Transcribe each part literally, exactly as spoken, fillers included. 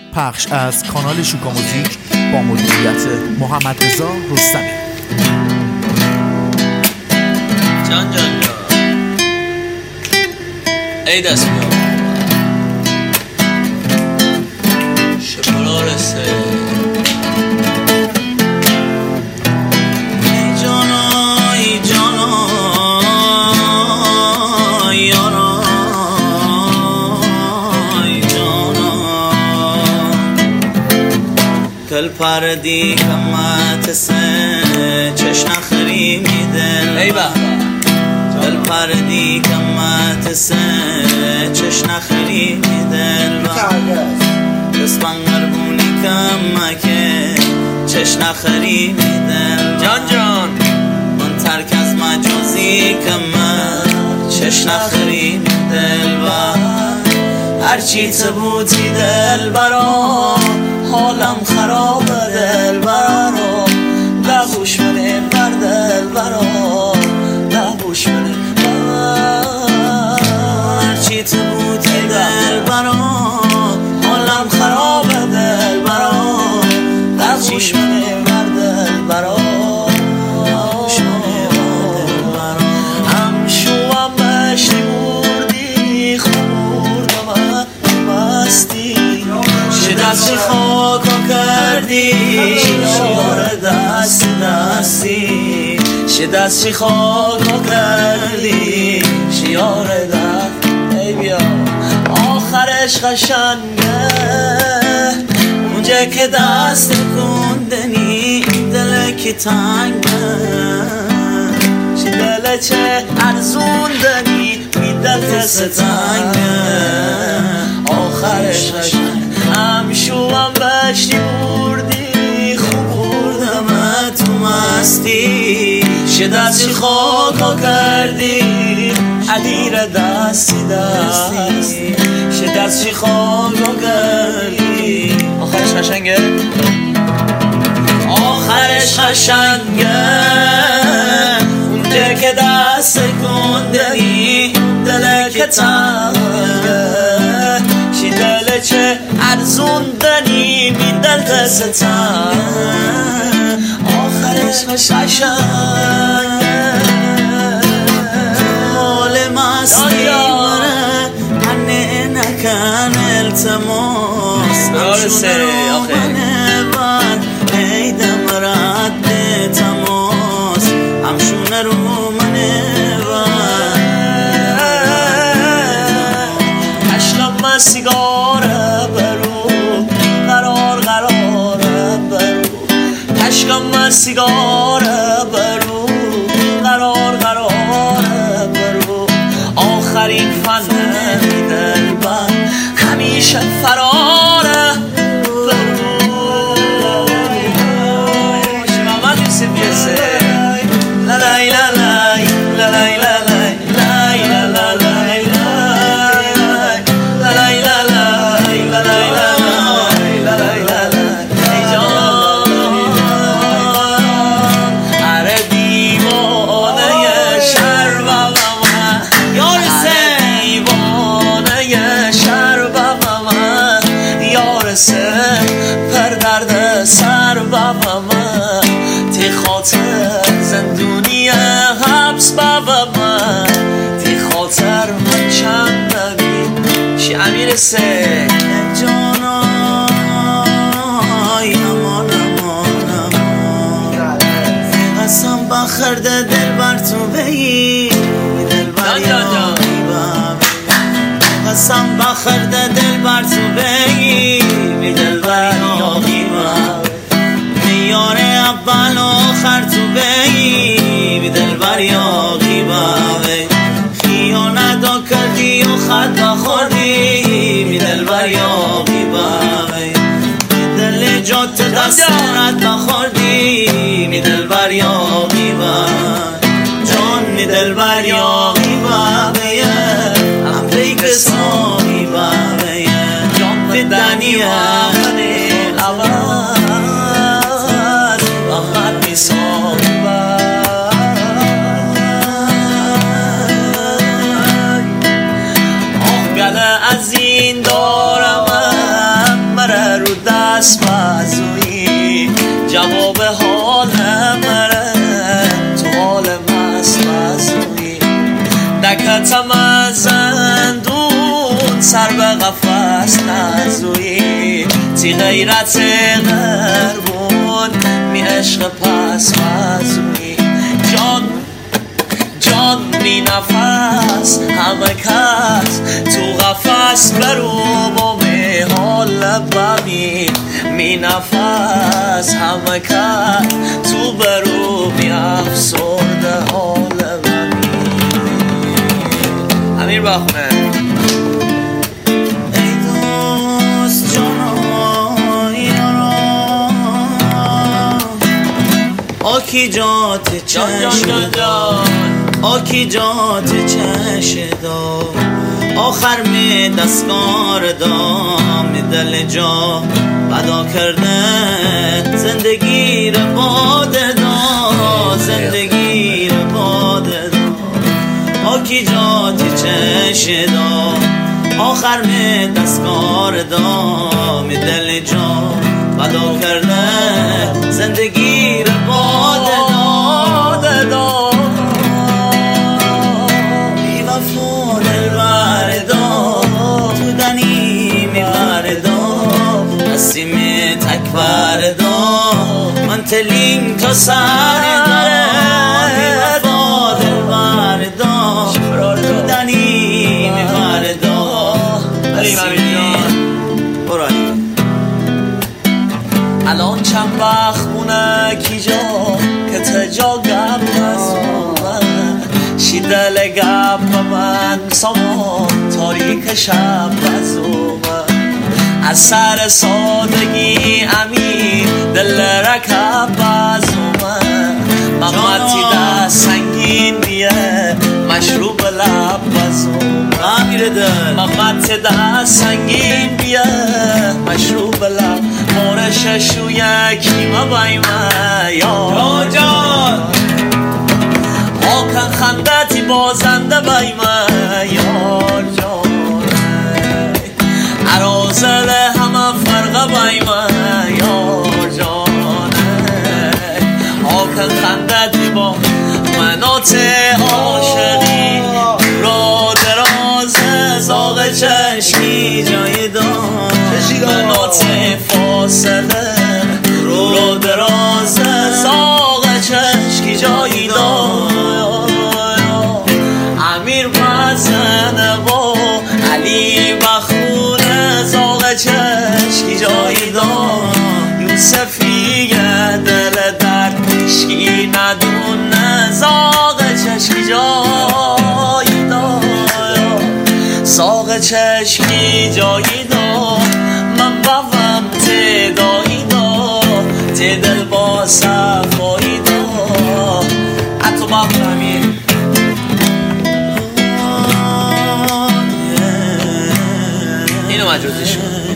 پخش از کانال شوکا موزیک با مدیریت محمد رضا رستمی. جان جان جان ای دست بیار شپرار سه ای جانا ای جانا یارا ای جانا کل پردی کمت سه چشن خری میدن ای بابا کل پردی کمت سه چشن خری میدن بس بنگربونی کمکه چشن خری میدن جان جان من ترک از مجازی کمت چشن خری میدن و هرچی تبوتی دل برا حالم خراب دل برا لبوش منه بر دل برا لبوش منه هرچی تبوتی دل برا حالم خراب دل برا لبوش منه بر دل برا لبوش منه بر دل برا هم شوام بشتی بردی خوردم بستی دستی خاکا کردی شیار دستی دستی شه دستی خاکا کردی شیار دست ای بیا آخرش قشنگه اونجا که دست کندنی دل که تنگه چه دل چه ارزوندنی بی دل ستنگه آخرش قشنگه هم شوام بشتی بردی خوب بردم تو مستی شه دستی خاکا کردی عدیر دستی دستی شه دستی خاکا کردی آخرش قشنگه آخرش قشنگه اونجا که دست کندنی دل که تنگه چی دل چه ارزوندنی بی دل ستن آخرش قشنگه حال مستی بره منه نکن التماس همشونه رو منه بر ای دم رد تماس همشونه رو منه بر عشقم سیگاره برو قرار قراره برو عشقم سیگاره برو قرار قراره برو آخرین فنه دل بر همیشه فراره برو شمامت یوسف یسه لالای لالای لالای لالای لالای لالای پر درد سر بابا من تی خاطر زندونی حبس بابا من تی خاطر من چند نبید شی امیر سه جانا امان امان امان قسم بخرده دل بر تو بگی دل بر یادی بابا قسم بخرده دل بر تو بگی بی دل بر یاقی بابا میار اول آخر تو بگی بی دل بر یاقی بابا خیانت ها کردی و خط بخوردی بی دل بر یاقی بابا بی دل جات دستانت بخوردی بی دل بر یاقی بابا جان بی دل بر یاقی بابا هم بیک سامی بابا جان بدنی آمنه آواز آخر می سامی بابا آخ گله از این دارم مرا قفص نزویی تی غیرت قربون می عشق پس مزویی جان جان می نفس همه کس تو قفص برو با می حال ببین می نفس همه کس تو برو می افسرده حال ببین امیر بخونه ای دوست جانا یارا آکی جات چشم آکی جات چشدا آخر می دستگار دام دل جا بدا کرده زندگی رو باده دا زندگی رو باده دا آکی جات چشدا آخر می دستگار دام دل جا بدا کرده زندگی رو باده دا سیمه تکبر دا من تلیم تا سر دا وفادر بردا تو دنی می بردا سیمه برای الان چند وقت مونه کی جا که تجا گب نزومن شیدل گب من سامان تاریک شب نزومن از سر سادگی امیر دل رکب بزومن ممتی دست سنگین بیه مشروب لب بزومن امیر دل ممتی دست سنگین بیه مشروب لب مورشش و یکی مبایمه یا جان آکن خندتی بازنده بایمه یار جان عرازل همه فرق بایمه یار جانه آکن خندتی با منات عاشقی را دراز زاغ چشمی جای دار منات فاصله رو دراز زاغ چشمی جای دار امیر بزنه با علی بخونه زاغ چشمی جای دار یوسفیه دل درد هیچکی ندونه زاغ چشمی جای دار زاغ چشمی جای دار من بوم تدایی دار تدل با صفایی دار حتی بابا امیر اینو مجازش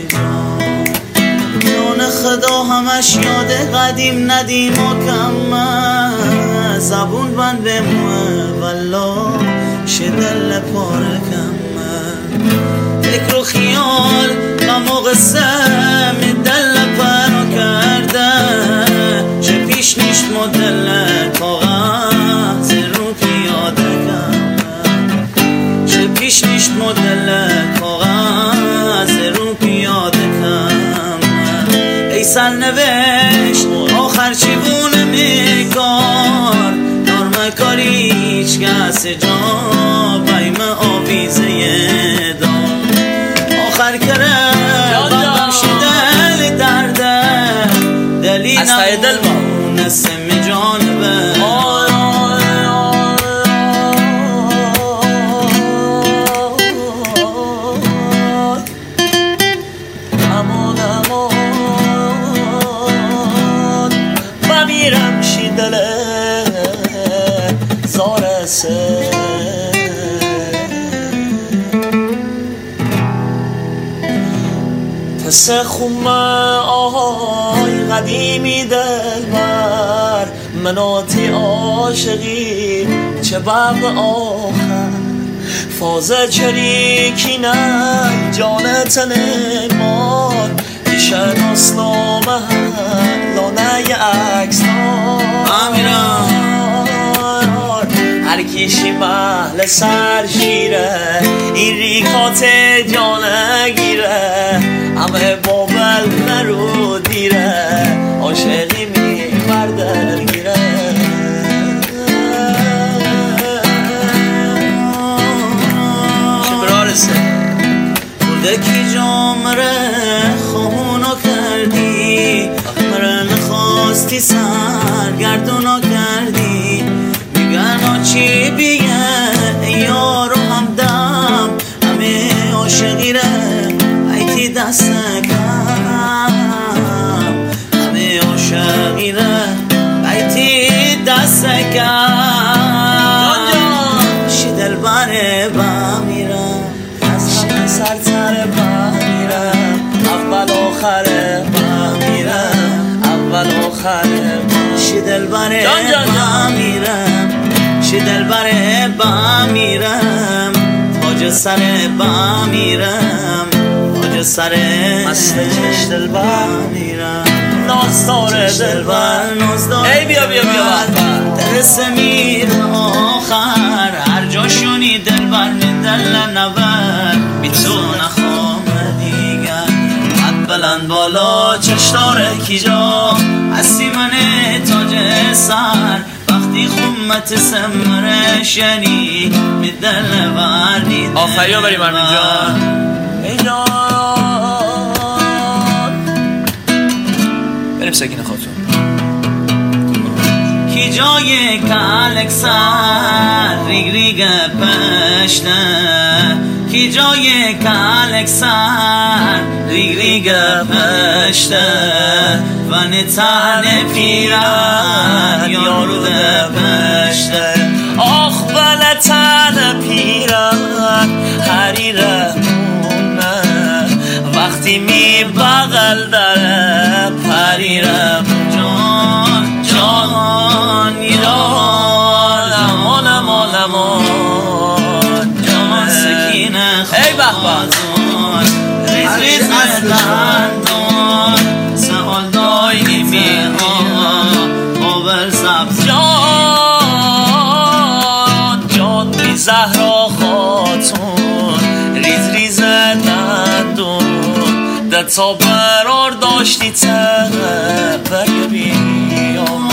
نون خدا همش یاد قدیم ندیم و کم زبون بند بموه والا شدل پاره کم فکر و خیال غم و قصه می دل پرا کرده چه پیش نیشت مدل کاغذ رو پیاده کم چه پیش نیشت مدل کاغذ رو پیاده کم ای سر نوشت آخر چی بونه میکار نرمه کاری هیچ کس جا بایم آویزه دار آخر کره بابم شدل درده دلی نمون نسم جانبه امان امان بمیرم شیدل زارسه تس خومه آهای قدیمی دلبر مناتی عاشقی چه باب آخر فازه چریکی نه جانت نمان شناس نامه لانه عکس امیران هر هرکیشی محل سر شیره این ریکات جانگیره همه بابل نرو دیره عاشقی میبردر گیره شبرارسه بوده کی جامره خونو کردی مره نخواستی سرگردونو کردی میگن چی بیگه یارو همدم همه عاشقی ره ایتی دست کم همه عاشقی ره ایتی دست کم شی دل بره با میرم از همه سر سر با میرم اول آخره با میرم اول آخره شی دل بره با میرم شی دل بره با میرم تاج سر با میرم تاج سر مست چش دل با میرم نازدار دل بر نازدار ای بیا بیا بیا درس میر آخر هر جا شونی دل بر دل نبر بی تو نخوام دیگر حد بلند بالا چشداره کی جا هستی من تاج سر وقتی خمت سمره شنی می دل بردی آفری ها بریم ارمین جان ای جان بریم سکینه خاتون کی جای کلک سر ریگ ریگ پشته کی جای کلک سر ریگ ریگ پشته و نتن پیرن یارو ده پشته آخ بلتن پیرن حریره مونه وقتی می بغل داره پریره جان جان ایران لمان لمان لمان جان سکینه خاتون ریز ریز لندن سهال دایی میان باور سبز جان جان بی زهرا خاتون ریز ریز دندون ده تا برار داشتی ته بگه بیام